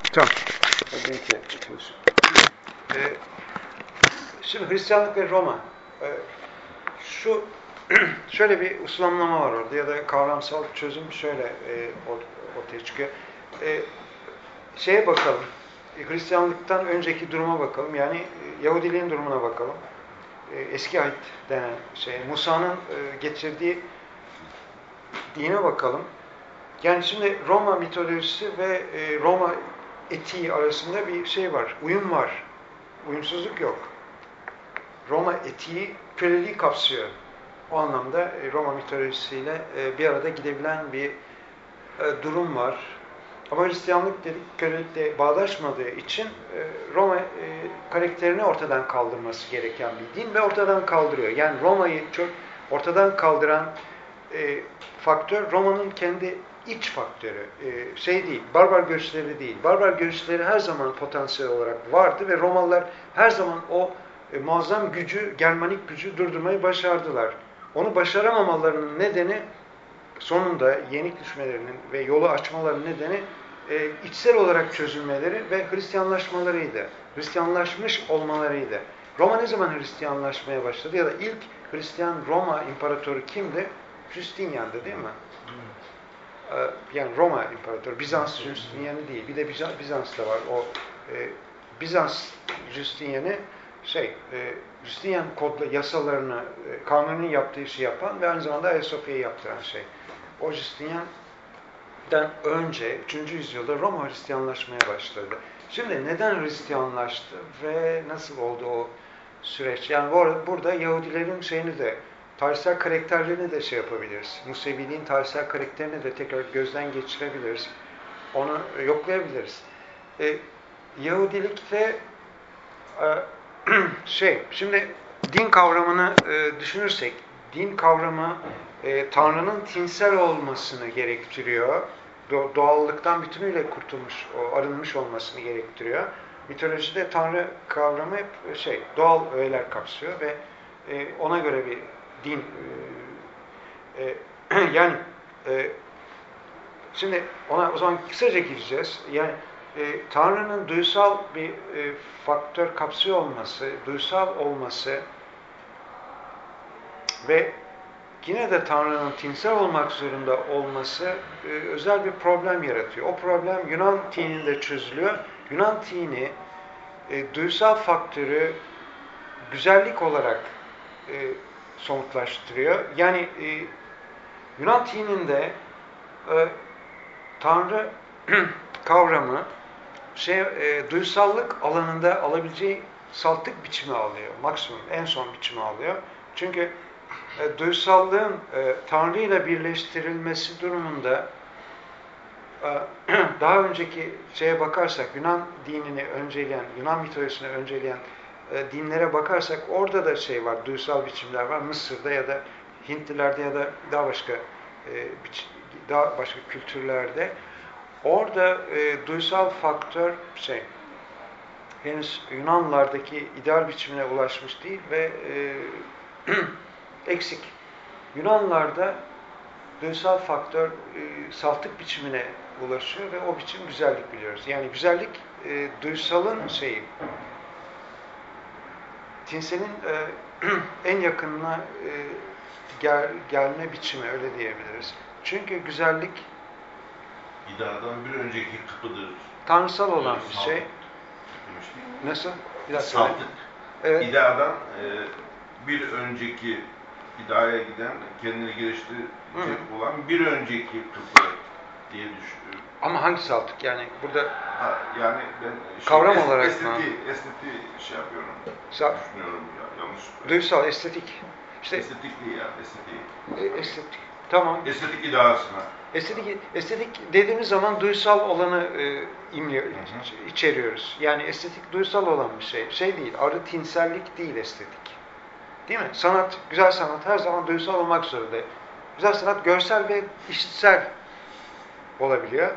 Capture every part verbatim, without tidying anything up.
Tamam. Ee, şimdi Hristiyanlık ve Roma. Ee, şu şöyle bir uslamlama var orada ya da kavramsal çözüm şöyle e, ortaya çıkıyor. E, şeye bakalım. Hristiyanlıktan önceki duruma bakalım. Yani Yahudiliğin durumuna bakalım. E, eski Ahit denen şey. Musa'nın e, getirdiği dine bakalım. Yani şimdi Roma mitolojisi ve e, Roma etiği arasında bir şey var. Uyum var. Uyumsuzluk yok. Roma etiği köleliği kapsıyor. O anlamda e, Roma mitolojisiyle e, bir arada gidebilen bir e, durum var. Ama Hristiyanlık dedik kölelikle bağdaşmadığı için e, Roma e, karakterini ortadan kaldırması gereken bir din ve ortadan kaldırıyor. Yani Roma'yı çok ortadan kaldıran e, faktör Roma'nın kendi iç faktörü. E, şey değil, barbar görüşleri değil. Barbar görüşleri her zaman potansiyel olarak vardı ve Romalılar her zaman o e, muazzam gücü, Germanik gücü durdurmayı başardılar. Onu başaramamalarının nedeni sonunda yenik düşmelerinin ve yolu açmalarının nedeni e, içsel olarak çözülmeleri ve Hristiyanlaşmalarıydı. Hristiyanlaşmış olmalarıydı. Roma ne zaman Hristiyanlaşmaya başladı ya da ilk Hristiyan Roma imparatoru kimdi? Justinian'dı değil mi? Hmm. Ee, yani Roma imparatoru. Bizans Justinian'ı değil. Bir de Bizans'ta var. O e, Bizans Justinian'ı şey, e, Justinian kodla yasalarını, e, kanunun yaptığı işi yapan ve aynı zamanda Ayasofya'yı yaptıran şey. O Justinian'dan önce üçüncü yüzyılda Roma Hristiyanlaşmaya başladı. Şimdi neden Hristiyanlaştı ve nasıl oldu o süreç? Yani bu arada, burada Yahudilerin şeyini de, tarihsel karakterlerini de şey yapabiliriz. Museviliğin tarihsel karakterini de tekrar gözden geçirebiliriz. Onu yoklayabiliriz. E, Yahudilikte e, şey, şimdi din kavramını e, düşünürsek, din kavramı e, Tanrı'nın tinsel olmasını gerektiriyor. Do- doğallıktan bütünüyle kurtulmuş, o, arınmış olmasını gerektiriyor. Mitolojide Tanrı kavramı hep şey, doğal öğeler kapsıyor ve e, ona göre bir din e, e, yani e, şimdi ona o zaman kısaca gireceğiz. Yani e, Tanrı'nın duysal bir e, faktör kapsıyor olması, duysal olması ve yine de Tanrı'nın tinsel olmak zorunda olması e, özel bir problem yaratıyor. O problem Yunan tininde çözülüyor. Yunan tini e, duysal faktörü güzellik olarak e, somutlaştırıyor. Yani e, Yunan tininde e, Tanrı kavramı şey e, duysallık alanında alabileceği saltık biçimi alıyor. Maksimum, en son biçimi alıyor. Çünkü e, duysallığın e, Tanrı ile birleştirilmesi durumunda e, daha önceki şeye bakarsak, Yunan dinini önceleyen, Yunan mitolojisini önceleyen e, dinlere bakarsak orada da şey var, duysal biçimler var. Mısır'da ya da Hintlilerde ya da daha başka e, daha başka kültürlerde. Orada e, duysal faktör şey, henüz Yunanlardaki ideal biçimine ulaşmış değil ve e, eksik. Yunanlarda duysal faktör e, saltık biçimine ulaşıyor ve o biçim güzellik biliyoruz. Yani güzellik e, duysalın şeyi, tinselin e, en yakınına e, gel, gelme biçimi öyle diyebiliriz. Çünkü güzellik İda'dan bir önceki kapıdır. Tanrısal olan bir şey. Demiştik. Nasıl? Bir Saltık. Evet. İda'dan e, bir önceki İda'ya giden, kendini geliştirecek Hı. olan bir önceki kapı diye düşünüyorum. Ama hangi saltık? Yani burada ha, yani ben kavram şey, olarak estetiği, mı? estetiği şey yapıyorum. Sa düşünüyorum ya, yanlış. Duysal, estetik. İşte estetik değil ya, estetiği. E, estetik. Tamam. Estetik iddiasına. Estetik, estetik dediğimiz zaman duysal olanı e, imliyor, hı hı. içeriyoruz. Yani estetik duysal olan bir şey. Şey değil, arı tinsellik değil estetik. Değil mi? Sanat, güzel sanat her zaman duysal olmak zorunda. Güzel sanat görsel ve işitsel olabiliyor.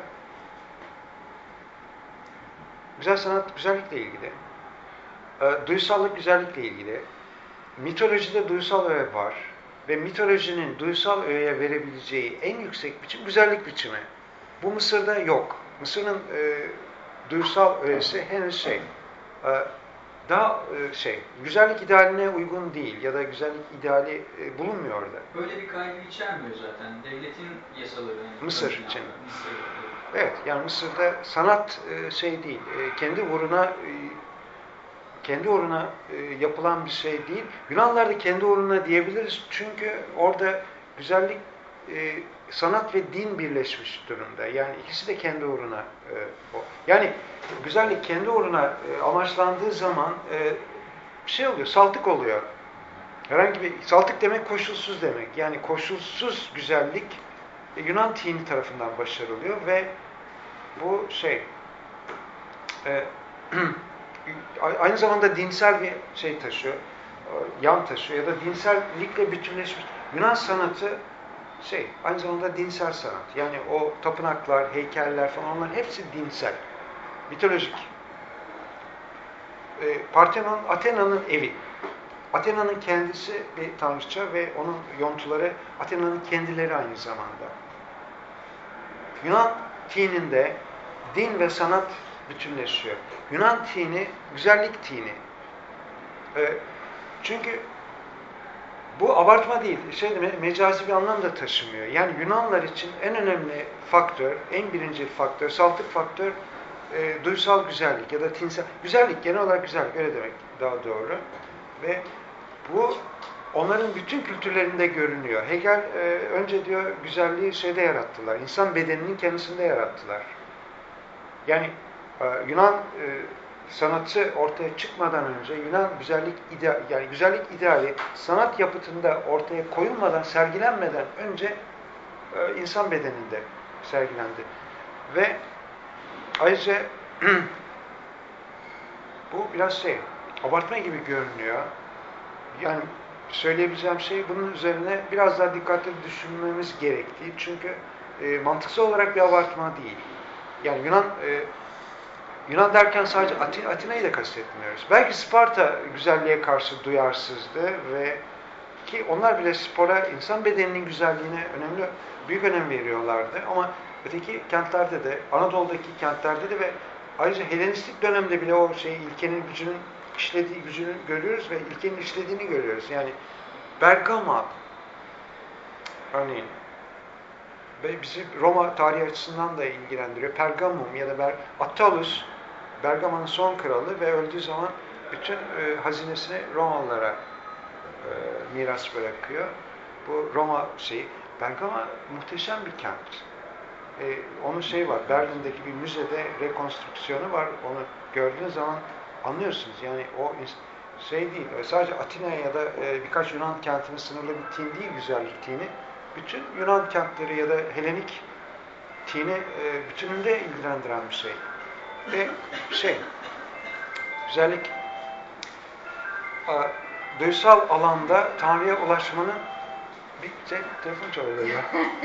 Güzel sanat güzellikle ilgili. E, duysallık güzellikle ilgili. Mitolojide duysal öğe var. Ve mitolojinin duysal öğeye verebileceği en yüksek biçim güzellik biçimi. Bu Mısır'da yok. Mısır'ın e, duygusal öğesi henüz şey, e, daha e, şey, güzellik idealine uygun değil ya da güzellik ideali e, bulunmuyor orada. Böyle bir kaygı içermiyor zaten. Devletin yasaları. Yani Mısır için. Mısır, evet. Evet, yani Mısır'da sanat e, şey değil, e, kendi uğruna e, kendi uğruna e, yapılan bir şey değil. Yunanlılar da kendi uğruna diyebiliriz çünkü orada güzellik, e, sanat ve din birleşmiş durumda. Yani ikisi de kendi uğruna. E, o. Yani güzellik kendi uğruna e, amaçlandığı zaman e, bir şey oluyor, saltık oluyor. Herhangi bir saltık demek koşulsuz demek. Yani koşulsuz güzellik e, Yunan dini tarafından başarılıyor ve bu şey e, aynı zamanda dinsel bir şey taşıyor, yan taşıyor ya da dinsellikle bütünleşmiş. Yunan sanatı şey, aynı zamanda dinsel sanat. Yani o tapınaklar, heykeller falan onların hepsi dinsel, mitolojik. E, Parthenon, Athena'nın evi. Athena'nın kendisi bir tanrıça ve onun yontuları Athena'nın kendileri aynı zamanda. Yunan dininde din ve sanat bütünleşiyor. Yunan dini, güzellik dini. E, çünkü bu abartma değil, şey demek, mecazi bir anlam da taşımıyor. Yani Yunanlar için en önemli faktör, en birinci faktör, saltık faktör, e, duysal güzellik ya da tinsel. Güzellik, genel olarak güzellik, öyle demek daha doğru. Ve bu onların bütün kültürlerinde görünüyor. Hegel e, önce diyor güzelliği şeyde yarattılar, insan bedeninin kendisinde yarattılar. Yani e, Yunan e, sanatı ortaya çıkmadan önce Yunan güzellik ideal, yani güzellik ideali sanat yapıtında ortaya koyulmadan, sergilenmeden önce e, insan bedeninde sergilendi. Ve ayrıca bu biraz şey, abartma gibi görünüyor. Yani söyleyebileceğim şey bunun üzerine biraz daha dikkatli düşünmemiz gerektiği. Çünkü e, mantıksal olarak bir abartma değil. Yani Yunan e, Yunan derken sadece Atin, Atina'yı da kastetmiyoruz. Belki Sparta güzelliğe karşı duyarsızdı ve ki onlar bile spora, insan bedeninin güzelliğine önemli, büyük önem veriyorlardı. Ama öteki kentlerde de, Anadolu'daki kentlerde de ve ayrıca Helenistik dönemde bile o şey ilkenin gücünün işlediği gücünü görüyoruz ve ilkenin işlediğini görüyoruz. Yani Bergama örneğin ve bizi Roma tarihi açısından da ilgilendiriyor. Pergamum ya da Ber Attalus, Bergama'nın son kralı ve öldüğü zaman bütün e, hazinesini Romalılara e, miras bırakıyor. Bu Roma şeyi. Bergama muhteşem bir kent. E, onun şeyi var, Berlin'deki bir müzede rekonstrüksiyonu var. Onu gördüğünüz zaman anlıyorsunuz. Yani o şey değil, sadece Atina ya da e, birkaç Yunan kentine sınırlı bir tin değil güzellik tini. Bütün Yunan kentleri ya da Helenik tini e, bütününde ilgilendiren bir şey. Ve şey, güzellik a, duysal alanda Tanrı'ya ulaşmanın bir şey, telefon çalıyor ya.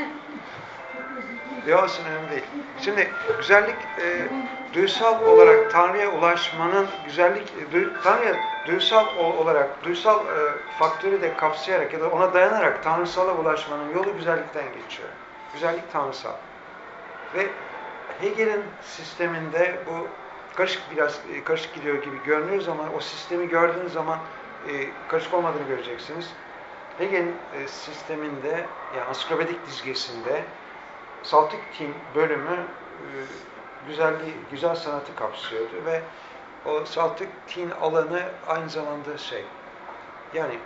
Yok, önemli değil. Şimdi güzellik e, duysal olarak Tanrı'ya ulaşmanın güzellik e, duy, Tanrı'ya duysal olarak duysal e, faktörü de kapsayarak ya da ona dayanarak tanrısala ulaşmanın yolu güzellikten geçiyor. Güzellik tanrısal. Ve Hegel'in sisteminde bu karışık biraz e, karışık gidiyor gibi görünüyor ama o sistemi gördüğünüz zaman e, karışık olmadığını göreceksiniz. Hegel'in e, sisteminde yani ansiklopedik dizgesinde saltık tin bölümü e, güzelliği, güzel sanatı kapsıyordu ve o saltık tin alanı aynı zamanda şey yani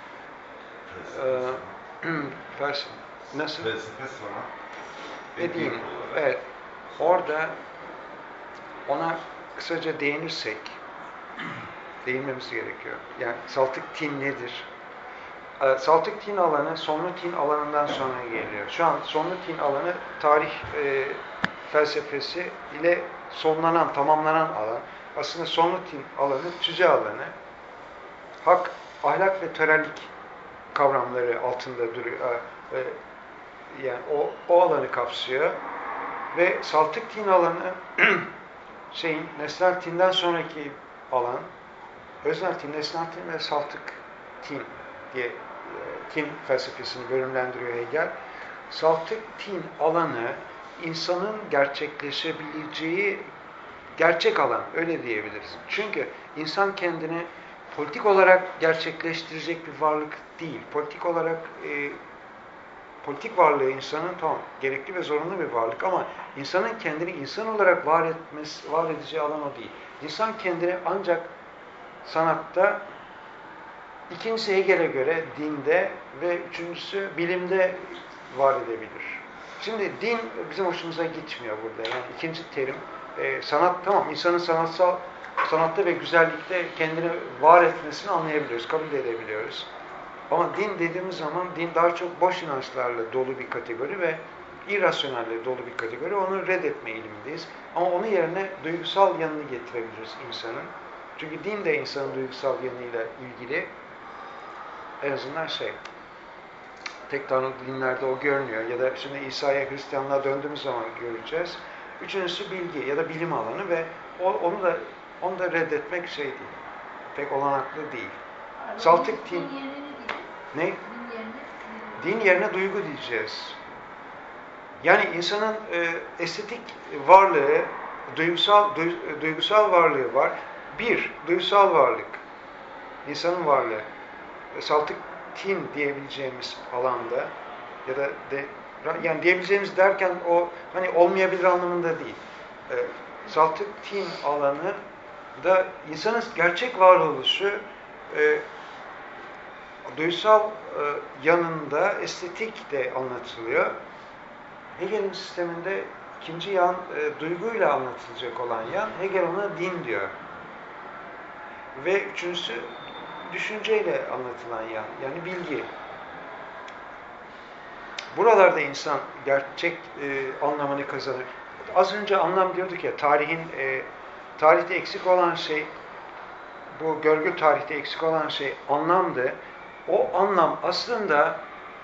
e, felsefe nasıl? Felsefe sanat. Ne diyeyim? Evet. Orada ona kısaca değinirsek değinmemiz gerekiyor. Yani saltık tin nedir? Saltık tin alanı sonlu tin alanından sonra geliyor. Şu an sonlu tin alanı tarih e, felsefesi ile sonlanan, tamamlanan alan. Aslında sonlu tin alanı tüze alanı. Hak, ahlak ve törellik kavramları altında duruyor. E, yani o, o alanı kapsıyor. Ve saltık tin alanı şeyin, nesnel tinden sonraki alan, öznel tin, nesnel tin ve saltık tin diye tin felsefesini bölümlendiriyor Hegel. Saltık tin alanı insanın gerçekleşebileceği gerçek alan, öyle diyebiliriz. Çünkü insan kendini politik olarak gerçekleştirecek bir varlık değil. Politik olarak e, politik varlığı insanın tamam gerekli ve zorunlu bir varlık ama insanın kendini insan olarak var etmesi, var edeceği alan o değil. İnsan kendini ancak sanatta, ikincisi Hegel'e göre dinde ve üçüncüsü bilimde var edebilir. Şimdi din bizim hoşumuza gitmiyor burada. Yani ikinci terim e, sanat tamam insanın sanatsal sanatta ve güzellikte kendini var etmesini anlayabiliyoruz, kabul edebiliyoruz. Ama din dediğimiz zaman din daha çok boş inançlarla dolu bir kategori ve irrasyonelle dolu bir kategori. Onu reddetme eğilimindeyiz. Ama onun yerine duygusal yanını getirebiliriz insanın. Çünkü din de insanın duygusal yanıyla ilgili en azından şey, tek tanrılı dinlerde o görünüyor. Ya da şimdi İsa'ya, Hristiyanlığa döndüğümüz zaman göreceğiz. Üçüncüsü bilgi ya da bilim alanı ve o, onu da onu da reddetmek şey değil. Pek olanaklı değil. Saltık din. Ne? Din yerine, din yerine duygu diyeceğiz. Yani insanın e, estetik varlığı, duygusal du, duygusal varlığı var. Bir, duygusal varlık. İnsanın varlığı. Saltık tin diyebileceğimiz alanda ya da de, yani diyebileceğimiz derken o hani olmayabilir anlamında değil. E, saltık tin alanı da insanın gerçek varoluşu e, duysal e, yanında estetik de anlatılıyor. Hegel'in sisteminde ikinci yan e, duyguyla anlatılacak olan yan, Hegel ona din diyor. Ve üçüncüsü düşünceyle anlatılan yan, yani bilgi. Buralarda insan gerçek e, anlamını kazanır. Az önce anlam diyorduk ya, tarihin e, tarihte eksik olan şey, bu görgü tarihte eksik olan şey anlamdı. O anlam aslında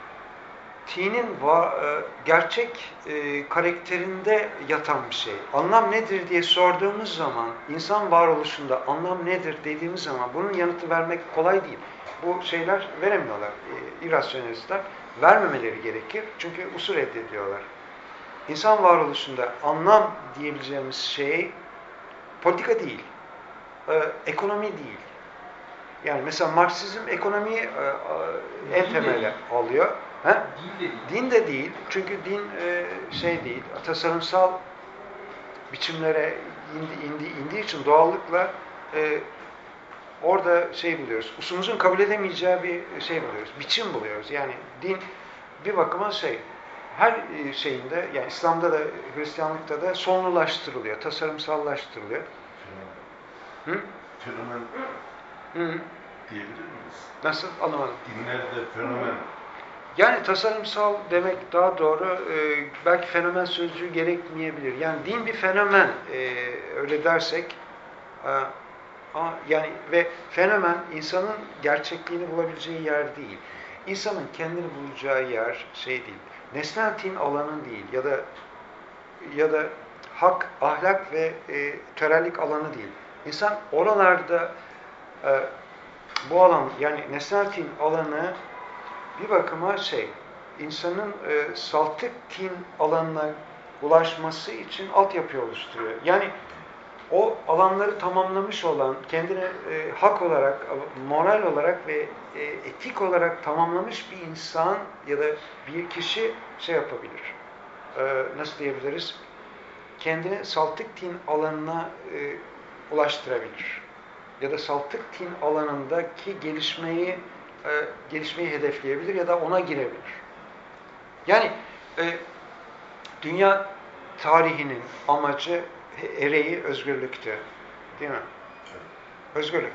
T'nin e, gerçek e, karakterinde yatan bir şey. Anlam nedir diye sorduğumuz zaman, insan varoluşunda anlam nedir dediğimiz zaman bunun yanıtı vermek kolay değil. Bu şeyler veremiyorlar. E, irrasyonelistler vermemeleri gerekir. Çünkü usul reddediyorlar. İnsan varoluşunda anlam diyebileceğimiz şey politika değil, e, ekonomi değil. Yani mesela Marksizm ekonomiyi e, e, en temele alıyor. He? Din de değil. Din de değil. Çünkü din e, şey değil, tasarımsal biçimlere indi, indi, indiği için doğallıkla e, orada şey buluyoruz. Usulümüzün kabul edemeyeceği bir şey buluyoruz. Biçim buluyoruz. Yani din bir bakıma şey, her şeyinde, yani İslam'da da, Hristiyanlıkta da sonlulaştırılıyor, tasarımsallaştırılıyor. Hı? Fenomen Hı. diyebilir miyiz? Nasıl? Anlamadım. Dinlerde fenomen. Yani tasarımsal demek daha doğru. Ee, belki fenomen sözcüğü gerekmeyebilir. Yani din bir fenomen, e, öyle dersek. E, ama yani ve fenomen insanın gerçekliğini bulabileceği yer değil. İnsanın kendini bulacağı yer şey değil. Nesnel tin alanı değil ya da ya da hak, ahlak ve e, törellik alanı değil. İnsan oralarda e, bu alan, yani nesnel tin alanı bir bakıma şey, insanın e, saltık tin alanına ulaşması için altyapı oluşturuyor. Yani o alanları tamamlamış olan, kendini e, hak olarak, moral olarak ve e, etik olarak tamamlamış bir insan ya da bir kişi şey yapabilir. E, nasıl diyebiliriz? Kendini saltık tin alanına e, ulaştırabilir. Ya da saltık tin alanındaki gelişmeyi e, gelişmeyi hedefleyebilir ya da ona girebilir. Yani e, dünya tarihinin amacı, ereği özgürlüktü. Değil mi? Özgürlük.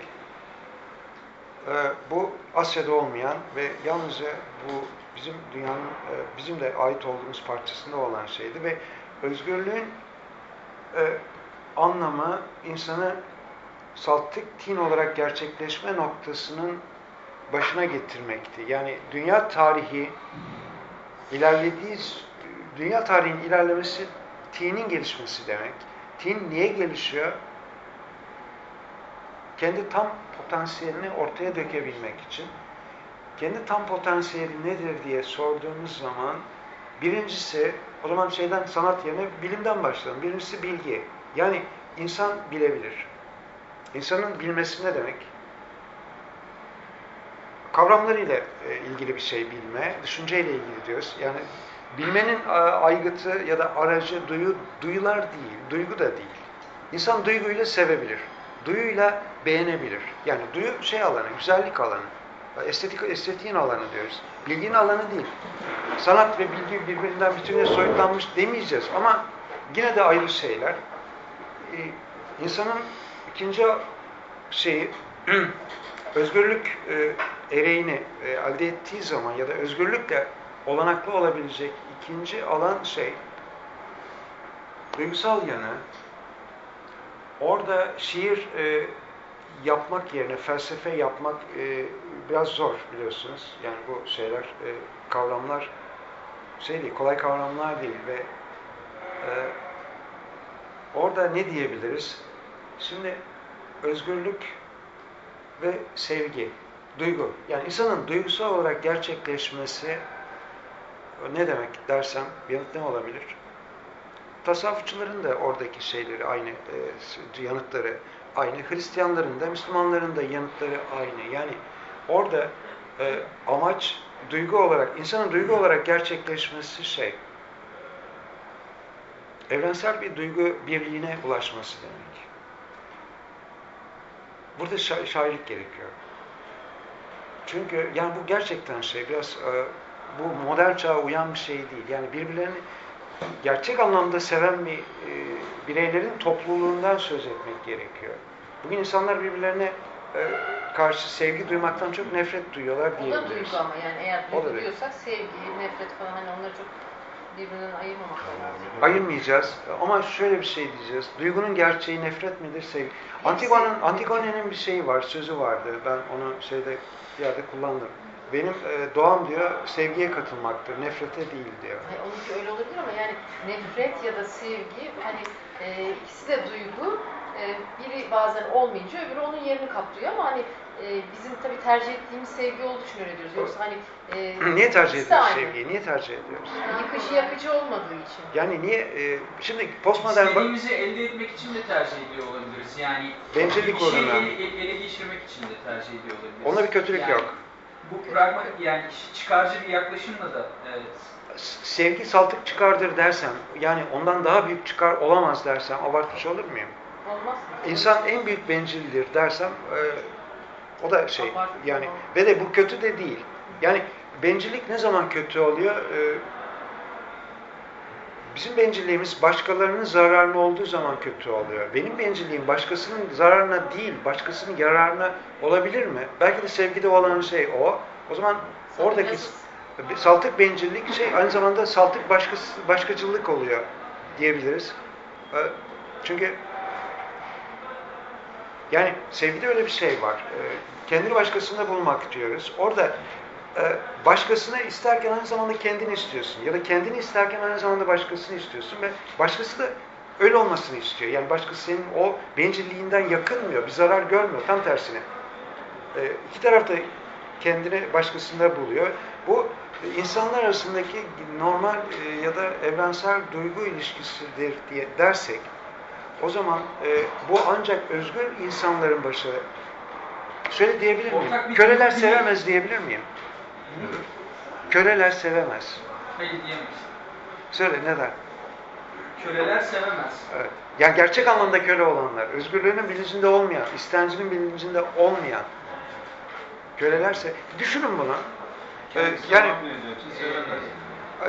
E, bu Asya'da olmayan ve yalnızca bu bizim dünyanın, e, bizim de ait olduğumuz parçasında olan şeydi ve özgürlüğün e, anlamı insanı saltık tin olarak gerçekleşme noktasının başına getirmekti. Yani dünya tarihi ilerlediği, dünya tarihinin ilerlemesi tinin gelişmesi demek. Tin niye gelişiyor? Kendi tam potansiyelini ortaya dökebilmek için. Kendi tam potansiyeli nedir diye sorduğumuz zaman birincisi, o zaman şeyden, sanat yerine bilimden başlayalım. Birincisi bilgi. Yani insan bilebilir. İnsanın bilmesi ne demek? Kavramlarıyla e, ilgili bir şey bilme, düşünceyle ilgili diyoruz. Yani bilmenin e, aygıtı ya da aracı duyu, duyular değil, duygu da değil. İnsan duyguyla sevebilir, duyuyla beğenebilir. Yani duyu şey alanı, güzellik alanı, estetik estetiğin alanı diyoruz. Bilginin alanı değil. Sanat ve bilgi birbirinden bütünüyle soyutlanmış demeyeceğiz ama yine de ayrı şeyler. Ee, insanın ikinci şeyi özgürlük e, ereğini e, elde ettiği zaman ya da özgürlükle olanaklı olabilecek ikinci alan şey duygusal yanı. Orada şiir e, yapmak yerine felsefe yapmak e, biraz zor biliyorsunuz. Yani bu şeyler, e, kavramlar şey değil, kolay kavramlar değil ve e, orada ne diyebiliriz? Şimdi özgürlük ve sevgi, duygu. Yani insanın duygusal olarak gerçekleşmesi ne demek dersem yanıt ne olabilir? Tasavvufçuların da oradaki şeyleri aynı, e, yanıtları aynı. Hristiyanların da, Müslümanların da yanıtları aynı. Yani orada e, amaç duygu olarak, insanın duygu olarak gerçekleşmesi şey, evrensel bir duygu birliğine ulaşması demek. Burada şa- şairlik gerekiyor. Çünkü yani bu gerçekten şey, biraz e, bu modern çağa uyan bir şey değil. Yani birbirlerini gerçek anlamda seven bir e, bireylerin topluluğundan söz etmek gerekiyor. Bugün insanlar birbirlerine e, karşı sevgi duymaktan çok nefret duyuyorlar O da diyebiliriz. duygu ama yani eğer O da duygu duygu. diyorsak sevgi, nefret falan hani onları çok birbirinden ayırmamak lazım. Ayırmayacağız ama şöyle bir şey diyeceğiz. Duygunun gerçeği nefret midir, sevgi? Antigone'nin Antigone'nin bir şeyi var, sözü vardı. Ben onu şeyde bir yerde kullandım. Benim e, doğam diyor sevgiye katılmaktır, nefrete değil diyor. Hayır, onunki öyle olabilir ama yani nefret ya da sevgi hani e, ikisi de duygu. E, biri bazen olmayınca öbürü onun yerini kaplıyor ama hani e, bizim tabii tercih ettiğimiz sevgi olduğu için öyle diyoruz. Yoksa hani e, Niye tercih ikisi de ediyoruz aynı. sevgiyi? Niye tercih ediyoruz? Yıkıcı yakıcı olmadığı için. Yani niye? E, şimdi postmodern bak, İstediğimizi elde etmek için de tercih ediyor olabiliriz. Yani bencillik bir şey uğruna. ele, ele geçirmek için de tercih ediyor olabiliriz. Onda bir kötülük yani, yok. Bu pragma, yani çıkarcı bir yaklaşımla da evet. Sevgi saltık çıkardır dersem, yani ondan daha büyük çıkar olamaz dersem abartmış olur muyum? Olmaz. İnsan en büyük bencildir dersem e, o da şey Abartmış yani olmaz. ve de bu kötü de değil. Yani bencillik ne zaman kötü oluyor? E, bizim bencilliğimiz başkalarının zararına olduğu zaman kötü oluyor. Benim bencilliğim başkasının zararına değil, başkasının yararına olabilir mi? Belki de sevgide olan şey o. O zaman oradaki saltık bencillik şey aynı zamanda saltık başkası, başkacılık oluyor diyebiliriz. E, çünkü yani sevgide öyle bir şey var. E, kendini başkasında bulmak diyoruz. Orada e, başkasını isterken aynı zamanda kendini istiyorsun. Ya da kendini isterken aynı zamanda başkasını istiyorsun ve başkası da öyle olmasını istiyor. Yani başkası senin o bencilliğinden yakınmıyor, bir zarar görmüyor. Tam tersine. E, iki taraf da kendini başkasında buluyor. Bu insanlar arasındaki normal e, ya da evrensel duygu ilişkisidir diye dersek o zaman e, bu ancak özgür insanların başı. Şöyle diyebilir miyim? Ortak bir Köleler duygu sevemez diyebilir miyim? Köleler sevemez. Hayır diyemeyiz. Söyle neden? Köleler sevemez. Evet. Yani gerçek anlamda köle olanlar, özgürlüğünün bilincinde olmayan, istencinin bilincinde olmayan kölelerse, düşünün bunu. Ee, yani Yani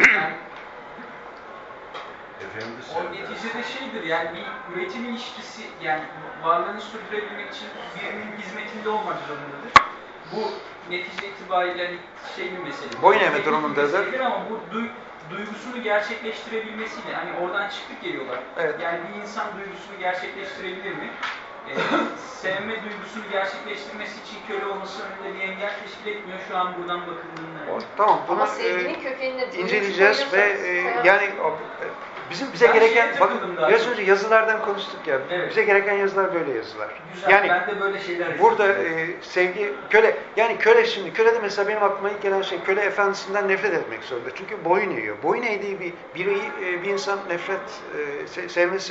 Efendisi. o neticede şeydir yani bir üretim ilişkisi yani varlığını sürdürebilmek için birinin hizmetinde olmak zorundadır. Bu netice itibariyle hani şey bir mesele. Boyun eğme Teknik bir durumundadır. meseledir ama bu duy, duygusunu gerçekleştirebilmesiyle hani oradan çıktık geliyorlar. Evet. Yani bir insan duygusunu gerçekleştirebilir mi? Ee, sevme duygusunu gerçekleştirmesi için köle olması önünde bir engel teşkil etmiyor şu an buradan bakıldığında. O, tamam bunu Ama sevginin e, kökenine inceleyeceğiz ve e, yani o, bizim bize Ben gereken şeye bakın takıldım daha biraz çok. önce yazılardan konuştuk ya. Evet. Bize gereken yazılar böyle yazılar. Güzel, Yani ben de böyle şeyler burada yapıyorum. e, sevgi köle yani köle şimdi köle de mesela benim aklıma ilk gelen şey köle efendisinden nefret etmek zorunda. Çünkü boyun eğiyor. Boyun eğdiği bir bireyi e, bir insan nefret e, se- sevmesi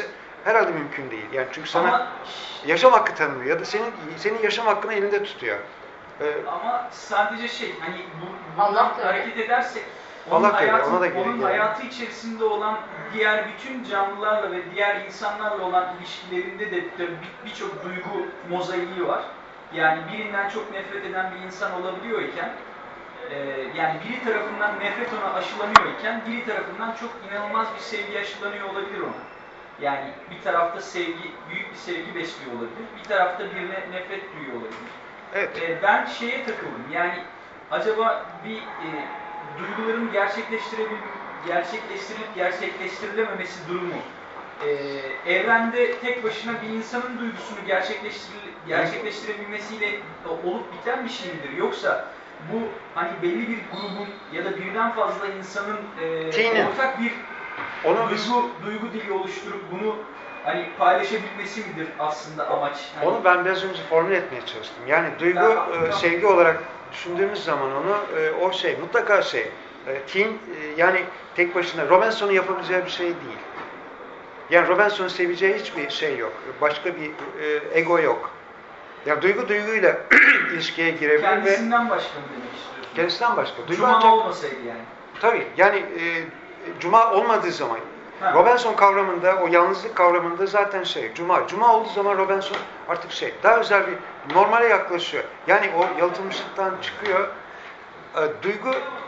herhalde mümkün değil. Yani çünkü sana Ama, yaşam hakkı tanımıyor ya da senin senin yaşam hakkını elinde tutuyor. Ee, ama sadece şey hani bu, Allah bundan da öyle. hareket edersek onun, Allah da öyle, hayatı, ona da gerek onun yok. hayatı içerisinde olan diğer bütün canlılarla ve diğer insanlarla olan ilişkilerinde de de bir- birçok duygu mozaiği var. Yani birinden çok nefret eden bir insan olabiliyor iken e, yani biri tarafından nefret ona aşılanıyor iken biri tarafından çok inanılmaz bir sevgi aşılanıyor olabilir ona. Yani bir tarafta sevgi, büyük bir sevgi besliyor olabilir. Bir tarafta birine nefret duyuyor olabilir. evet. E, ben şeye takıldım. Yani acaba bir e, duyguların gerçekleştirebil gerçekleştirilip gerçekleştirilememesi durumu e, evrende tek başına bir insanın duygusunu gerçekleştiril- gerçekleştirebilmesiyle olup biten bir şey midir? Yoksa bu hani belli bir grubun ya da birden fazla insanın e, Tinin. ortak bir Onu duygu, duygu dili oluşturup bunu hani paylaşabilmesi midir aslında amaç? Hani, Onu ben biraz önce formüle etmeye çalıştım. Yani duygu, Ya, e, sevgi olarak düşündüğümüz zaman onu, e, o şey, mutlaka şey, e, teen, e, yani tek başına, Robinson'un yapabileceği bir şey değil. Yani Robinson'un seveceği hiçbir şey yok. Başka bir e, ego yok. Yani duygu duyguyla ilişkiye girebilir ve kendisinden başka mı demek istiyorsun? kendisinden başka. Duygu Cuma ancak, olmasaydı yani. tabii, yani e, cuma olmadığı zaman, Ha. Robinson kavramında, o yalnızlık kavramında zaten şey, cuma. Cuma olduğu zaman Robinson artık şey, daha özel bir, normale yaklaşıyor. Yani o yalıtılmışlıktan çıkıyor. E, duygu,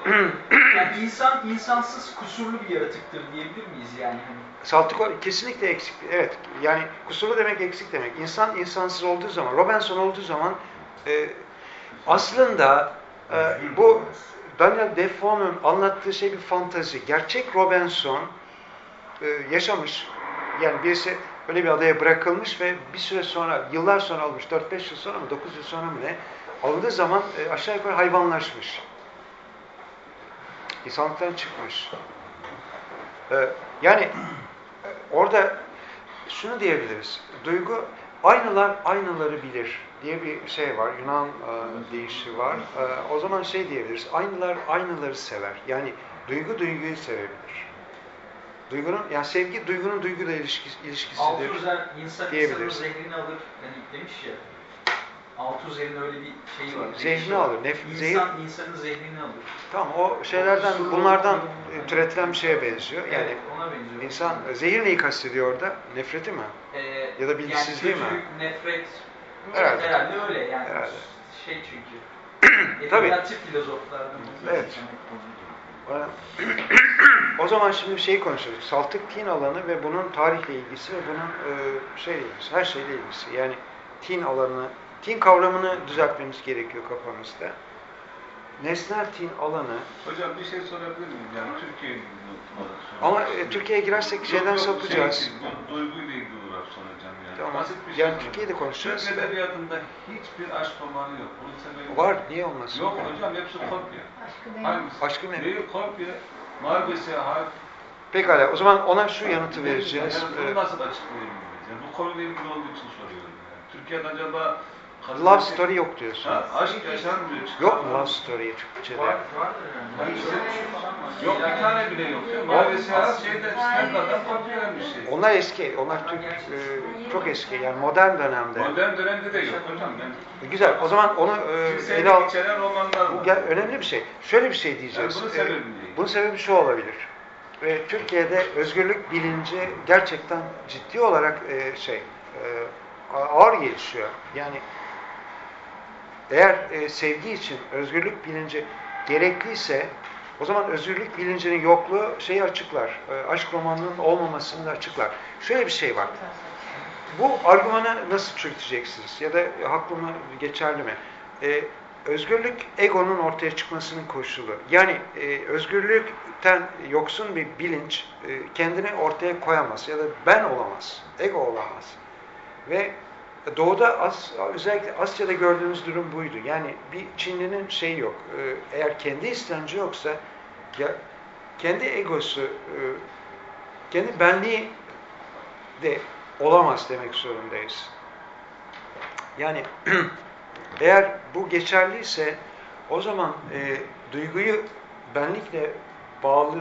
Yani insan insansız kusurlu bir yaratıktır diyebilir miyiz yani? saltık o- kesinlikle eksik. Evet, yani kusurlu demek eksik demek. İnsan insansız olduğu zaman, Robinson olduğu zaman e, aslında e, bu Daniel Defoe'nun anlattığı şey bir fantazi. Gerçek Robinson e, yaşamış. Yani birisi öyle bir adaya bırakılmış ve bir süre sonra, yıllar sonra almış, dört beş yıl sonra mı, dokuz yıl sonra mı ne, alındığı zaman e, aşağı yukarı hayvanlaşmış. İnsanlıktan çıkmış. E, yani e, orada şunu diyebiliriz. Duygu, aynalar aynaları bilir diye bir şey var. Yunan e, deyişi var. E, o zaman şey diyebiliriz. Aynalar aynaları sever. Yani duygu duyguyu sevebilir. Duygunun, yani sevgi duygunun duyguyla ilişkisi, ilişkisidir. Althusser insan insanın diyebiliriz. zehrini alır hani demiş ya. Althusser'in öyle bir şeyi var. Zehrini deyişi alır, var. nef- İnsan zehir- insanın zehrini alır. Tamam, o şeylerden, bunlardan e, türetilen bir şeye benziyor. Yani Evet, ona benziyor. insan, zehir neyi kastediyor orada? Nefreti mi? Ee, Ya da bilgisizliği yani mi? kötülük, nefret Herhalde. herhalde öyle yani. Herhalde. Şey çünkü. Tabii. Edebiyatçı filozoflardan. Evet. O zaman şimdi bir şey konuşuyoruz. Saltık tin alanı ve bunun tarihle ilgisi ve bunun e, şeyle ilgisi, her şeyle ilgisi. Yani tin alanı, tin kavramını düzeltmemiz gerekiyor kafamızda. Nesnel tin alanı. Hocam bir şey sorabilir miyim? Yani Türkiye'nin olarak Ama e, Türkiye'ye girersek şeyden sapacağız. Şey, bu duyguyla ilgili olarak soracağım yani. Tamam. Basit bir şey. Yani sorayım. Türkiye'de konuşacağız. Türk edebiyatında hiçbir aşk romanı yok. Bunun sebebi Var, niye olmasın? Yok hocam, hepsi kopya. Aşkı değil. Hangisi? Aşkı ne? Değil, kopya. Mavi Seyahat. Pekala, o zaman ona şu yanıtı vereceğiz. Yani bunu Ee, nasıl açıklayabiliriz? Yani bu konuyla ilgili olduğu için soruyorum. Yani. Türkiye'de acaba Love story yok diyorsun. Ha, aşk yaşanmıyor. Yok mu love story Türkçe'de? Var, vardır yani. Hangisi? Şöyle bir şey falan var. Yok, bir Yani- tane bile yok. Ya. Mavi Seyahat şeyde standarttan kopyalan bir şey. Onlar eski, onlar Türk, e, çok eski. Yani modern dönemde. Modern dönemde de yok hocam. Ben Güzel, o zaman onu e, ele Cinsiyetlik al. içeren romanlar Bu var. gel- önemli bir şey. Şöyle bir şey diyeceğiz. Yani bunun Ee, sebebi ne? bunun sebebi şu olabilir. Ee, Türkiye'de özgürlük bilinci gerçekten ciddi olarak e, şey e, ağır gelişiyor. Yani eğer e, sevgi için özgürlük bilinci gerekliyse o zaman özgürlük bilincinin yokluğu şeyi açıklar. E, aşk romanının olmamasını da açıklar. Şöyle bir şey var. Bu argümanı nasıl çürüteceksiniz? Ya da e, haklı mı, geçerli mi? Ee, özgürlük, egonun ortaya çıkmasının koşulu. Yani e, özgürlükten yoksun bir bilinç e, kendini ortaya koyamaz ya da ben olamaz, ego olamaz. Ve Doğu'da, As, özellikle Asya'da gördüğümüz durum buydu. Yani bir Çinlinin şeyi yok. Ee, eğer kendi istenci yoksa, ya kendi egosu, e, kendi benliği de olamaz demek zorundayız. Yani eğer bu geçerliyse o zaman e, duyguyu benlikle bağlı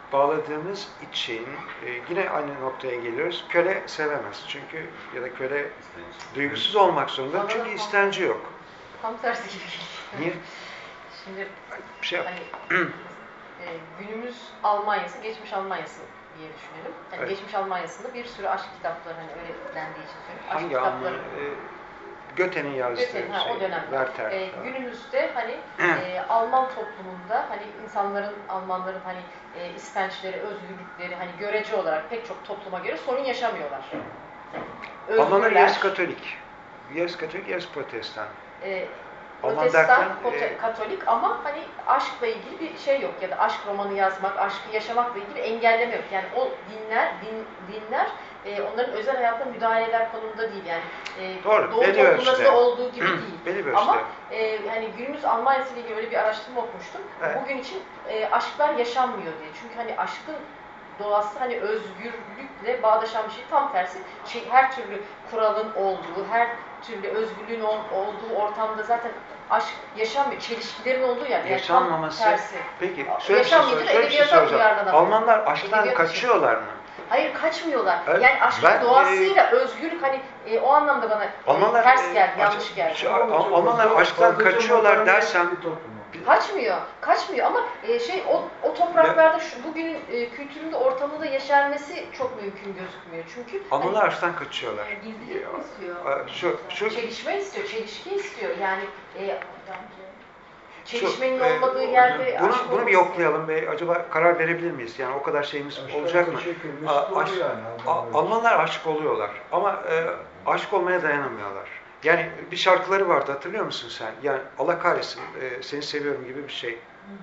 bağladığımız için e, yine aynı noktaya geliyoruz. Köle sevemez. Çünkü ya da köle duygusuz olmak zorunda. Bana da Çünkü tam- istenci yok. Tam tersi gibi geliyor. Niye? Şimdi Bir şey yap. hani e, günümüz Almanya'sı, geçmiş Almanya'sı diye düşünelim. Hani Evet. geçmiş Almanya'sında bir sürü aşk kitapları hani öyle dendiği için söylüyorum. Aşk Hangi Alman? kitapları. E, Göte'nin yazdığı Göte'nin, ha, şey. o dönem. Werther. E, falan. günümüzde hani e, Alman toplumunda hani insanların, Almanların hani e, istençleri, özgürlükleri hani görece olarak pek çok topluma göre sorun yaşamıyorlar. Almanlar Özgürler. yarısı Katolik. Yarısı Katolik, yarısı Protestan. E, Alman Protestan, derken, prote- e, Katolik ama hani aşkla ilgili bir şey yok ya da aşk romanı yazmak, aşkı yaşamakla ilgili engelleme yok. Yani o dinler, din, dinler e, onların özel hayatına müdahaleler konumunda değil yani. E, Doğru, Doğu belli toplumlarında ölçüde. olduğu gibi değil. Belli bir Ama ölçüde. e, hani günümüz Almanya'sı ile ilgili öyle bir araştırma okumuştum. Evet. Bugün için e, aşklar yaşanmıyor diye. Çünkü hani aşkın doğası hani özgürlükle bağdaşan bir şey, tam tersi. Şey, her türlü kuralın olduğu, her türlü özgürlüğün ol, olduğu ortamda zaten aşk yaşanmıyor. Çelişkilerin olduğu yer. Yani tam Yaşanmaması. tersi. Peki şöyle bir şey, Yaşanmıyordur, sor- şöyle bir şey edebiyata soracağım. uyarlanamıyor. Almanlar aşktan Edebiyat için. kaçıyorlar mı? Hayır, kaçmıyorlar. Evet, Yani aşkın ben, doğasıyla özgürlük hani e, o anlamda bana e, Almanlar ters e, geldi, aç- yanlış geldi. şu- Al- Almanlar aşktan kaçıyorlar dersen Kaçmıyor, kaçmıyor ama e, şey o, o topraklarda şu, bugünün e, kültüründe, ortamında yaşanması çok mümkün gözükmüyor. Çünkü Almanlar hani, aşktan kaçıyorlar. gizlilik mi istiyor? Aa, Şu, şu, Çelişme istiyor, çelişki istiyor. Yani e, şu, çelişmenin e, olmadığı yerde bunu, aşk bunu bir olması. yoklayalım ve acaba karar verebilir miyiz? Yani o kadar şeyimiz olacak mı? Aa, aşk- A- Almanlar aşık oluyorlar ama e, aşık olmaya dayanamıyorlar. Yani bir şarkıları vardı, hatırlıyor musun sen? Yani Allah kahretsin, e, seni seviyorum gibi bir şey.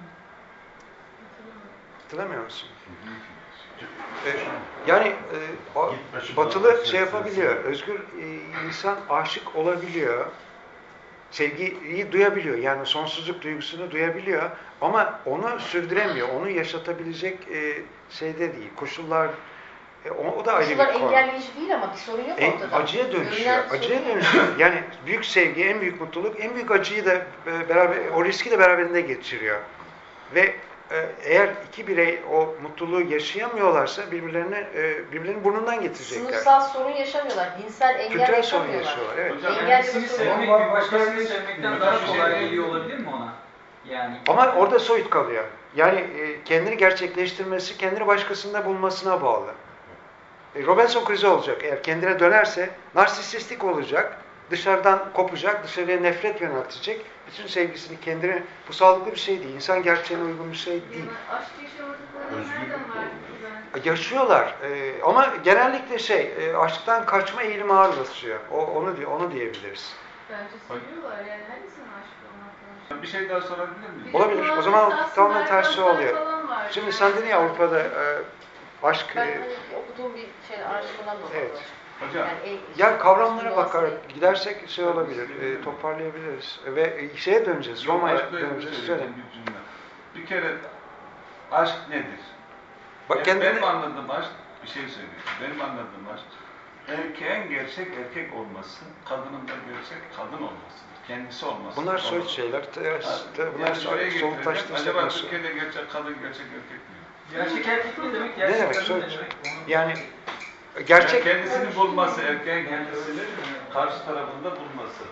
Hatırlamıyor musun? E, yani e, a- Git başımdan batılı başına şey yapabiliyor, sen. özgür e, insan aşık olabiliyor. Sevgiyi duyabiliyor, yani sonsuzluk duygusunu duyabiliyor ama onu sürdüremiyor, onu yaşatabilecek e, şeyde değil, koşullar, e, o, o da ayrı bir Koşullar konu. engelleyici değil ama bir sorun yok En, ortada. acıya dönüşüyor, Görünen sorun acıya yok. dönüşüyor. Yani büyük sevgi, en büyük mutluluk, en büyük acıyı da e, beraber, o riski de beraberinde getiriyor. Ve e, eğer iki birey o mutluluğu yaşayamıyorlarsa birbirlerine e, birbirlerinin burnundan getirecekler. Sınıfsal sorun yaşamıyorlar, dinsel engel Kültürel sorun yaşamıyorlar. yaşıyorlar, evet. Hocam, Engel Kendisini bir sorun sevmek yok. bir başkasını sevmekten daha kolay geliyor olabilir mi ona? Yani Ama orada soyut kalıyor. Yani e, kendini gerçekleştirmesi, kendini başkasında bulmasına bağlı. E, Robinson krizi olacak. Eğer kendine dönerse narsistik olacak, dışarıdan kopacak, dışarıya nefret yöneltecek. Bütün sevgisini kendine, bu sağlıklı bir şey değil. İnsan gerçeğine uygun bir şey değil. Aşk yaşamadıkları nereden var? Ben... Yaşıyorlar e, ama genellikle şey, e, aşktan kaçma eğilimi ağır basıyor. O, onu di- onu diyebiliriz. Bence seviyorlar yani. Hangisinin aşık olmaktan? Bir şey daha sorabilir miyim? Bir de Olabilir. O Kur'an'da zaman aslında tamamen tersi arkadaşlar oluyor. falan var. Şimdi Yani- sen dedin ya Avrupa'da e, aşk... Ben e, hani okuduğum bir şey araştırmadan dolayı. Evet. Hocam, Yani, Ya kavramlara doğası bakarak değil. gidersek şey olabilir, e, toparlayabiliriz. Ve e, şeye döneceğiz, Yok, Roma'ya aşkla ilgili döneceğiz. Söyle. söyleyeceğim bir cümle. Bir kere aşk nedir? Bak Ben- kendine... Benim anladığım aşk, bir şey söyleyeyim. Benim anladığım aşk, erkeğin gerçek erkek olması, kadının da gerçek kadın olmasıdır. Kendisi olması. Bunlar soyut şeyler. Te- te- Bunlar Yani şuraya so- somutlaştırırsak acaba nasıl? Türkiye'de gerçek kadın, gerçek erkek mi? gerçek erkek ne demek? Ne Gerçek demek kadın soyut? ne demek? Onu- Yani Yani gerçek... kendisini bulması, erkeğin kendisini karşı tarafında bulması.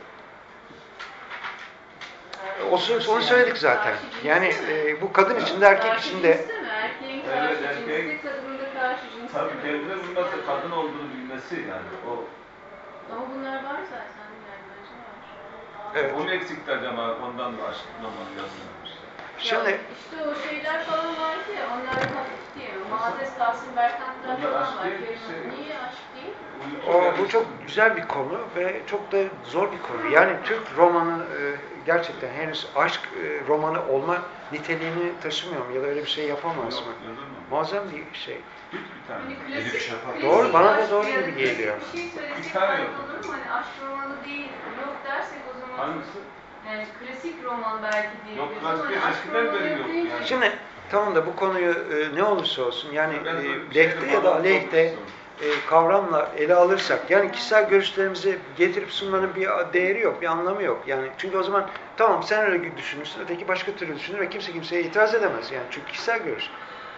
O sö- onu söyledik zaten. Yani e, bu kadın içinde, erkek Karşı içinde... cinsi mi? Erkeğin Evet, karşı erkeğin- cinsi, kadının da karşı cinsi. Tabii mi? kendini bulması, kadın olduğunu bilmesi yani. O, Ama bunlar var zaten yani bence var. Evet. o mu eksikti acaba? Ondan da aşk romanı yazılmış. Şimdi Ya işte o şeyler falan vardı ya, onlar hafif diye. Mazes Tahsin Berkant'lar Onlar falan aşk var. değil, Kelime- şey- Niye aşk değil? o, bu çok güzel bir konu ve çok da zor bir konu. Yani Türk romanı e, gerçekten henüz aşk e, romanı olma niteliğini taşımıyor mu? Ya da öyle bir şey yapamaz mı? Muazzam bir şey. Hiç bir tane. Hani Elif klasik, Şafak. klasik Doğru, bana da aşk doğru ya da gibi klasik geliyor. Bir şey söylesek Bir tane fark yok. olur mu? Hani aşk romanı değil, yok dersek o zaman Hangisi? yani klasik roman belki diyebiliriz. Yok, ama klasik hani aşk eskiden romanı beri yok yok deyince- yani. Şimdi tamam da bu konuyu e, ne olursa olsun yani Ben e, böyle bir şeyle lehte ya da bağlantılı aleyhte olmak e, kavramla ele alırsak yani kişisel görüşlerimizi getirip sunmanın bir değeri yok, bir anlamı yok. Yani çünkü o zaman tamam sen öyle düşünürsün, öteki başka türlü düşünür ve kimse kimseye itiraz edemez yani çünkü kişisel görüş.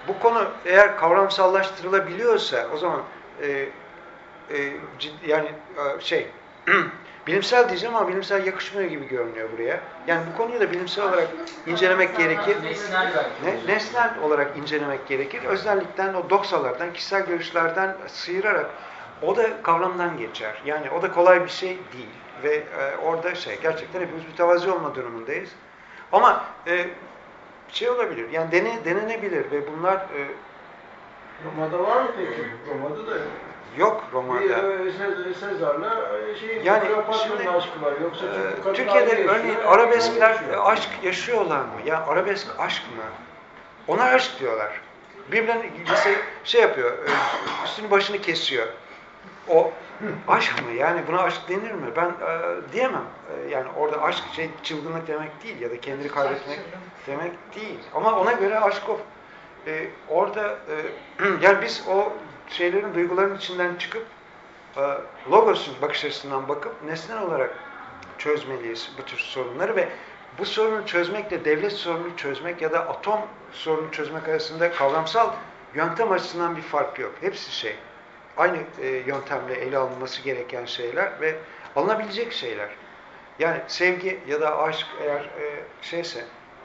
bu konu eğer kavramsallaştırılabiliyorsa o zaman e, e, ciddi, yani e, şey bilimsel diyeceğim ama bilimsel yakışmıyor gibi görünüyor buraya. Yani bu konuyu da bilimsel olarak incelemek gerekir. Nesnel belki. Ne, nesnel olarak incelemek gerekir. Özellikle o doksalardan, kişisel görüşlerden sıyırarak o da kavramdan geçer. Yani o da kolay bir şey değil. Ve e, orada şey gerçekten hepimiz mütevazi olma durumundayız. Ama e, şey olabilir, yani dene, denenebilir ve bunlar e, Roma'da var mı peki? Roma'da da yok. yok Roma'da. Bir e, Se- Sezar'la e, şeyin Yani Kleopatra'nın şimdi, aşkı var. Yoksa çünkü Ee, kadın Türkiye'de ayrı yaşıyor, örneğin erkek arabeskler ayrı yaşıyor. aşk yaşıyorlar mı? Ya arabesk aşk mı? Onlar aşk diyorlar. Birbirlerine şey, şey yapıyor, e, üstünü başını kesiyor. O aşk mı? Yani buna aşk denir mi? Ben e, diyemem. E, yani orada aşk şey çılgınlık demek değil ya da kendini kaybetmek demek değil. Ama ona göre aşk o. E, orada e, yani biz o şeylerin, duyguların içinden çıkıp e, logosun bakış açısından bakıp nesnel olarak çözmeliyiz bu tür sorunları ve bu sorunu çözmekle devlet sorununu çözmek ya da atom sorunu çözmek arasında kavramsal yöntem açısından bir fark yok. Hepsi şey. Aynı e, yöntemle ele alınması gereken şeyler ve alınabilecek şeyler. Yani sevgi ya da aşk eğer e, şeyse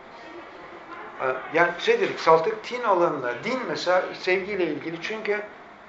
e, yani şey dedik saltık tin alanında din mesela sevgiyle ilgili çünkü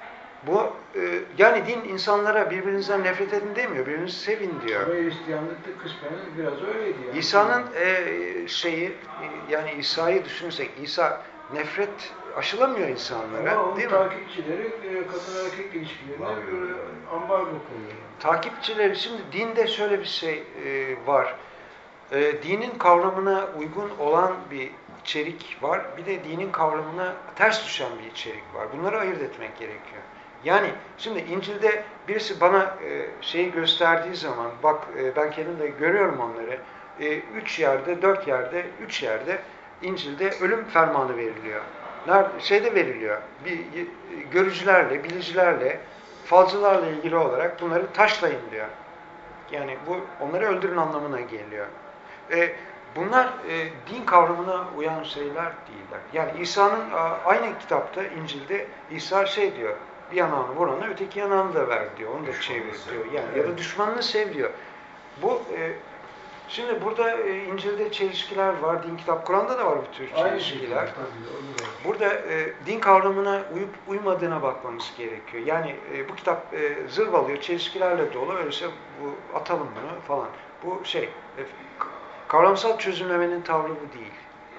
bu e, yani din insanlara birbirinizden nefret edin demiyor, birbirinizi sevin diyor. Ama Hristiyanlıkta kısmen biraz öyleydi yani. İsa'nın e, şeyi e, yani İsa'yı düşünürsek İsa nefret aşılamıyor insanlara, Ama onun değil mi? takipçileri e, kadın erkek ilişkilerine e, ambargo koyuyor. Takipçileri şimdi dinde şöyle bir şey e, var. E, dinin kavramına uygun olan bir içerik var. Bir de dinin kavramına ters düşen bir içerik var. Bunları ayırt etmek gerekiyor. Yani şimdi İncil'de birisi bana e, şeyi gösterdiği zaman, bak e, ben kendim de görüyorum onları. E, üç yerde, dört yerde, üç yerde İncil'de ölüm fermanı veriliyor. Nerede, şeyde veriliyor. Bir, görücülerle, bilicilerle, falcılarla ilgili olarak bunları taşlayın diyor. Yani bu onları öldürün anlamına geliyor. E, bunlar e, din kavramına uyan şeyler değiller. Yani İsa'nın aynı kitapta İncil'de İsa şey diyor. Bir yanağını vurana öteki yanağını da ver diyor. Onu da çevir diyor. Yani ya da düşmanını sev diyor. Bu e, şimdi burada e, İncil'de çelişkiler var. Din kitap Kur'an'da da var bu tür çelişkiler. Şey, tabii, burada e, din kavramına uyup uymadığına bakmamız gerekiyor. Yani e, bu kitap e, zırvalıyor, çelişkilerle dolu. Öyleyse bu atalım bunu falan. Bu şey e, kavramsal çözümlemenin tavrı bu değil.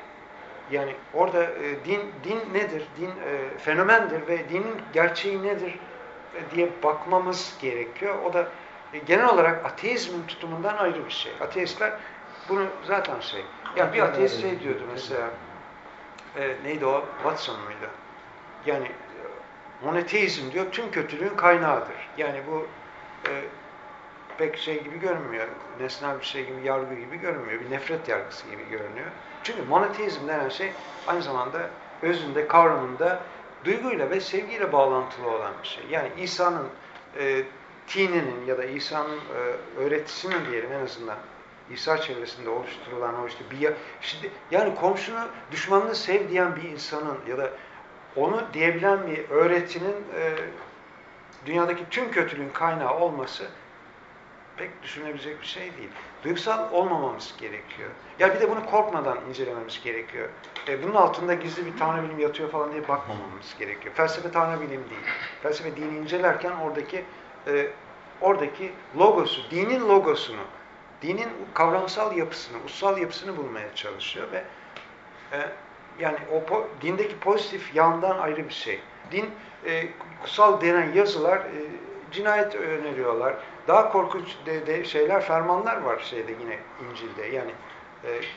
Yani orada e, din din nedir? Din e, fenomendir ve dinin gerçeği nedir e, diye bakmamız gerekiyor. O da e, genel olarak ateizmin tutumundan ayrı bir şey. Ateistler bunu zaten şey. Yani bir ateist şey diyordu mesela. E, neydi o? Watson mıydı? Yani e, monoteizm diyor tüm kötülüğün kaynağıdır. Yani bu e, pek şey gibi görünmüyor. Nesnel bir şey gibi, yargı gibi görünmüyor. Bir nefret yargısı gibi görünüyor. Çünkü monoteizm denen şey aynı zamanda özünde, kavramında duyguyla ve sevgiyle bağlantılı olan bir şey. Yani İsa'nın e, tininin ya da İsa'nın e, öğretisinin diyelim en azından İsa çevresinde oluşturulan o işte bir şimdi yani komşunu, düşmanını sev diyen bir insanın ya da onu diyebilen bir öğretinin e, dünyadaki tüm kötülüğün kaynağı olması pek düşünebilecek bir şey değil. Duygusal olmamamız gerekiyor. Ya bir de bunu korkmadan incelememiz gerekiyor. E, bunun altında gizli bir tanrı bilim yatıyor falan diye bakmamamız gerekiyor. Felsefe tanrı bilim değil. Felsefe dini incelerken oradaki e, oradaki logosu, dinin logosunu, dinin kavramsal yapısını, ussal yapısını bulmaya çalışıyor ve e, yani o po, dindeki pozitif yandan ayrı bir şey. Din e, kutsal denen yazılar e, cinayet öneriyorlar. Daha korkunç de, de şeyler, fermanlar var şeyde yine İncil'de. Yani e, e,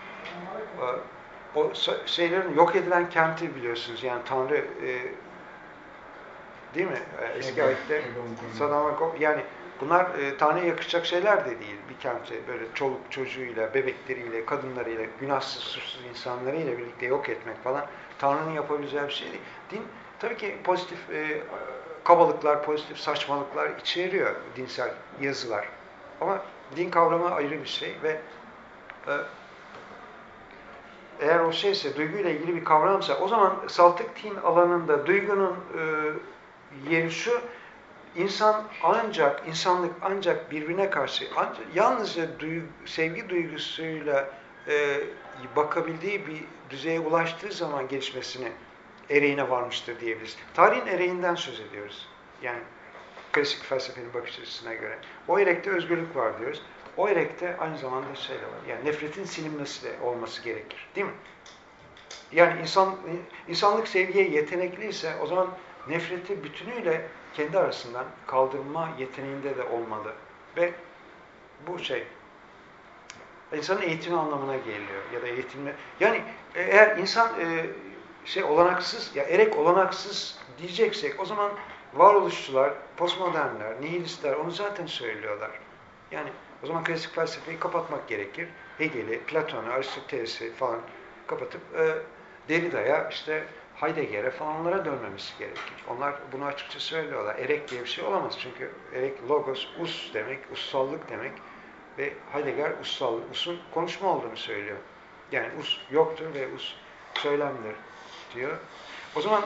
o şeylerin yok edilen kenti biliyorsunuz. Yani Tanrı e, değil mi? E, eski ayette Sodom yani bunlar e, Tanrı'ya yakışacak şeyler de değil. Bir kenti böyle çoluk çocuğuyla, bebekleriyle, kadınlarıyla, günahsız, suçsuz insanlarıyla birlikte yok etmek falan Tanrı'nın yapabileceği bir şey değil. Din tabii ki pozitif e, kabalıklar, pozitif saçmalıklar içeriyor dinsel yazılar. Ama din kavramı ayrı bir şey ve e, eğer o şeyse, duyguyla ilgili bir kavramsa, o zaman saltık tin alanında duygunun e, yeri şu, insan ancak, insanlık ancak birbirine karşı, ancak, yalnızca duygu, sevgi duygusuyla e, bakabildiği bir düzeye ulaştığı zaman gelişmesini ereğine varmıştır diyebiliriz. Tarihin ereğinden söz ediyoruz. Yani klasik felsefenin bakış açısına göre. O erekte özgürlük var diyoruz. O erekte aynı zamanda şey de var. Yani nefretin silinmesi de olması gerekir. Değil mi? Yani insan insanlık sevgiye yetenekliyse o zaman nefreti bütünüyle kendi arasından kaldırma yeteneğinde de olmalı. Ve bu şey insanın eğitimi anlamına geliyor ya da eğitimle. Yani eğer insan e, şey olanaksız ya erek olanaksız diyeceksek o zaman varoluşçular, postmodernler, nihilistler onu zaten söylüyorlar. Yani o zaman klasik felsefeyi kapatmak gerekir. Hegel'i, Platon'u, Aristoteles'i falan kapatıp e, Derrida'ya, işte Heidegger'e falan onlara dönmemiz gerekir. Onlar bunu açıkça söylüyorlar. Erek diye bir şey olamaz. Çünkü erek logos, us demek, ussallık demek ve Heidegger ussallık, usun konuşma olduğunu söylüyor. Yani us yoktur ve us söylemdir diyor. O zaman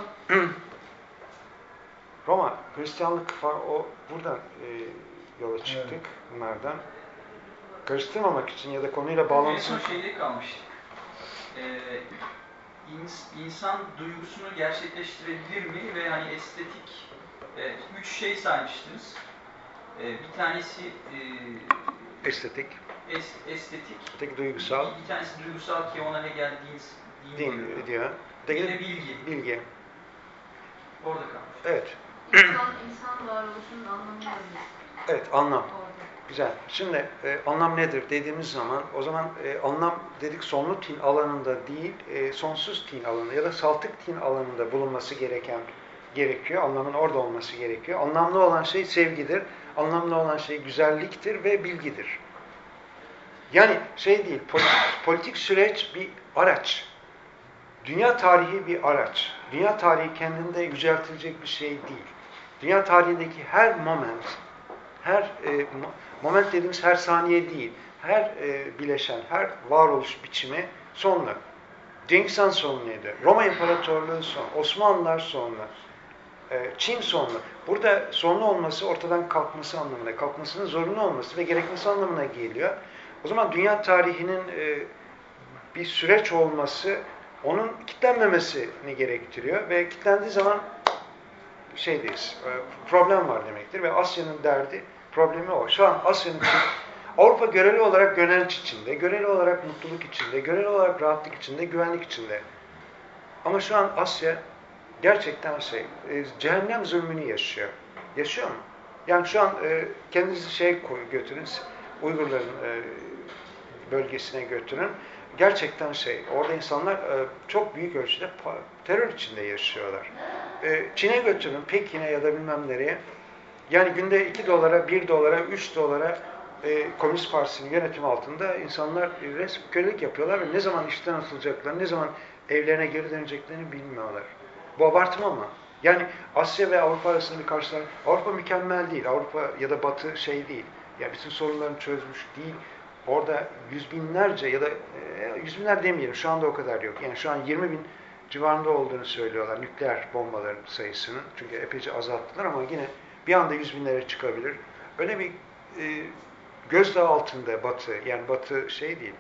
Roma, Hristiyanlık falan o buradan e, yola çıktık evet. Bunlardan. Karıştırmamak için ya da konuyla bağlantısını... En son şeyde kalmıştık. Ee, ins, insan duygusunu gerçekleştirebilir mi ve hani estetik e, üç şey saymıştınız. E, bir tanesi e, estetik. Es, estetik. Estetik duygusal. Bir, bir tanesi duygusal ki ona Hegel din, din, din diyor. diyor. Bir de bilgi. Bilgi. Orada kalmış. Evet. İnsan, insan varoluşunun anlamı nedir? Evet, anlam. Orada. Güzel. Şimdi e, anlam nedir dediğimiz zaman, o zaman e, anlam dedik sonlu tin alanında değil, e, sonsuz tin alanı ya da saltık tin alanında bulunması gereken gerekiyor. Anlamın orada olması gerekiyor. Anlamlı olan şey sevgidir. Anlamlı olan şey güzelliktir ve bilgidir. Yani şey değil, politik, politik süreç bir araç. Dünya tarihi bir araç. Dünya tarihi kendinde yüceltilecek bir şey değil. Dünya tarihindeki her moment, her e, moment dediğimiz her saniye değil, her e, bileşen, her varoluş biçimi sonlu. Cengiz Han sonluydu. Roma İmparatorluğu son, Osmanlılar sonlu. E, Çin sonlu. Burada sonlu olması ortadan kalkması anlamına, kalkmasının zorunlu olması ve gerekmesi anlamına geliyor. O zaman dünya tarihinin e, bir süreç olması onun kilitlenmemesini gerektiriyor ve kilitlendiği zaman şeydeyiz, e, problem var demektir ve Asya'nın derdi, problemi o. Şu an Asya'nın, Avrupa göreli olarak gönenç içinde, göreli olarak mutluluk içinde, göreli olarak rahatlık içinde, güvenlik içinde. Ama şu an Asya gerçekten şey, e, cehennem zulmünü yaşıyor. Yaşıyor mu? Yani şu an e, kendinizi şey koy, götürün, Uygurların e, bölgesine götürün. Gerçekten şey, orada insanlar e, çok büyük ölçüde terör içinde yaşıyorlar. E, Çin'e götürün, Pekin'e ya da bilmem nereye. Yani günde iki dolara, bir dolara, üç dolara e, Komünist Partisi'nin yönetimi altında insanlar e, resmi kölelik yapıyorlar ve ne zaman işten atılacaklarını, ne zaman evlerine geri döneceklerini bilmiyorlar. Bu abartma mı? Yani Asya ve Avrupa arasında bir karşılaşma. Avrupa mükemmel değil. Avrupa ya da Batı şey değil. Ya bütün sorunlarını çözmüş değil. Orada yüz binlerce ya da e, yüz binler demeyelim. Şu anda o kadar yok. Yani şu an yirmi bin civarında olduğunu söylüyorlar. Nükleer bombaların sayısının. Çünkü epeyce azalttılar ama yine bir anda yüz binlere çıkabilir. Öyle bir e, gözdağı altında Batı. Yani Batı şey değil.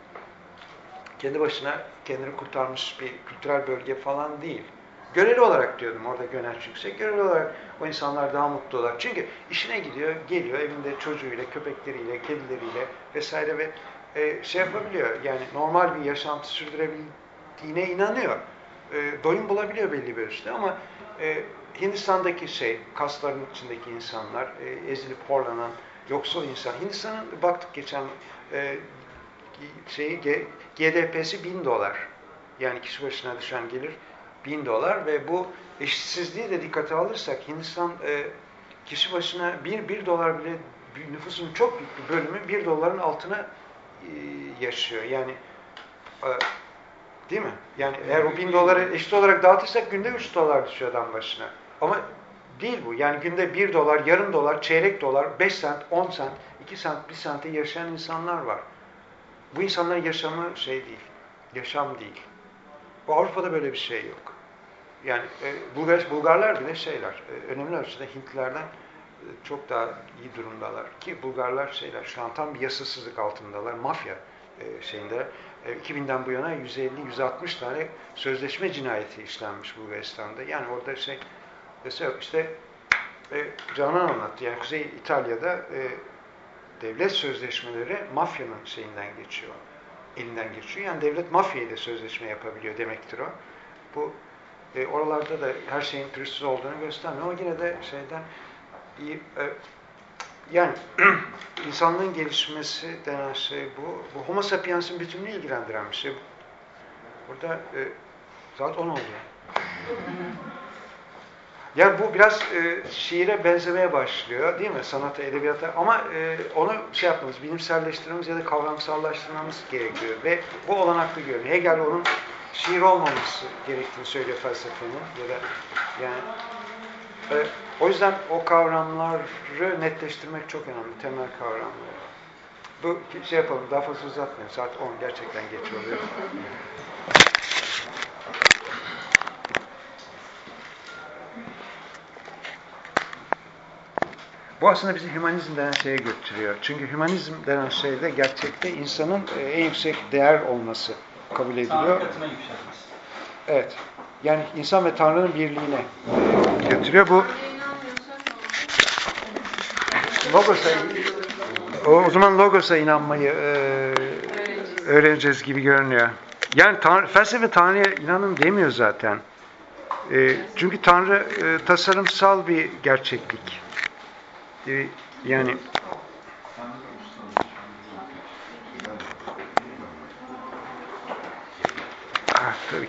Kendi başına kendini kurtarmış bir kültürel bölge falan değil. Göreli olarak diyordum orada gönenç yüksek. Göreli olarak o insanlar daha mutlu olarak. Çünkü işine gidiyor, geliyor evinde çocuğuyla, köpekleriyle, kedileriyle vesaire ve e, şey yapabiliyor. Yani normal bir yaşantı sürdürebildiğine inanıyor. E, doyum bulabiliyor belli bir ölçüde ama e, Hindistan'daki şey, kasların içindeki insanlar, e, ezilip horlanan yoksul insan. Hindistan'ın baktık geçen e, şeyi G D P'si bin dolar. Yani kişi başına düşen gelir bin dolar ve bu eşitsizliği de dikkate alırsak Hindistan e, kişi başına bir, bir dolar bile nüfusun çok büyük bir bölümü bir doların altına e, yaşıyor. Yani e, değil mi? Yani eğer o bin doları eşit olarak dağıtırsak günde üç dolar düşüyor adam başına. Ama değil bu. Yani günde bir dolar, yarım dolar, çeyrek dolar, beş sent, on sent, iki sent, bir sente yaşayan insanlar var. Bu insanların yaşamı şey değil. Yaşam değil. Avrupa'da böyle bir şey yok. Yani e, Bulgar, Bulgarlar bile şeyler, e, önemli ölçüde Hintlilerden e, çok daha iyi durumdalar. Ki Bulgarlar şeyler, şu an tam bir yasasızlık altındalar, mafya e, şeyinde. E, iki binden bu yana yüz elli yüz altmış tane sözleşme cinayeti işlenmiş Bulgaristan'da. Yani orada şey, mesela işte e, Canan anlattı, yani Kuzey İtalya'da e, devlet sözleşmeleri mafyanın şeyinden geçiyor, elinden geçiyor. Yani devlet mafyayla da sözleşme yapabiliyor demektir o. Bu E, oralarda da her şeyin pürüzsüz olduğunu göstermiyor ama yine de şeyden iyi, e, yani insanlığın gelişmesi denen şey bu. Bu Homo sapiens'in bütününü ilgilendiren bir şey. Burada e, saat on oldu. Yani bu biraz e, şiire benzemeye başlıyor değil mi? Sanata, edebiyata. Ama e, onu şey yapmamız, bilimselleştirmemiz ya da kavramsallaştırmamız gerekiyor. Ve bu olanaklı görünüyor. Hegel onun şiir olmaması gerektiğini söylüyor felsefenin. Ya da yani e, o yüzden o kavramları netleştirmek çok önemli. Temel kavramları. Bu şey yapalım, daha fazla uzatmayalım. Saat on gerçekten geç oluyor. Bu aslında bizi hümanizm denen şeye götürüyor. Çünkü hümanizm denen şeyde gerçekte insanın en yüksek değer olması kabul ediliyor. Tanrı katına yükselmesi. Evet. Yani insan ve Tanrı'nın birliğine götürüyor. Bu Logos'a, o, o zaman Logos'a inanmayı e, öğreneceğiz gibi görünüyor. Yani Tanrı, felsefe Tanrı'ya inanın demiyor zaten. E, çünkü Tanrı e, tasarımsal bir gerçeklik. E, yani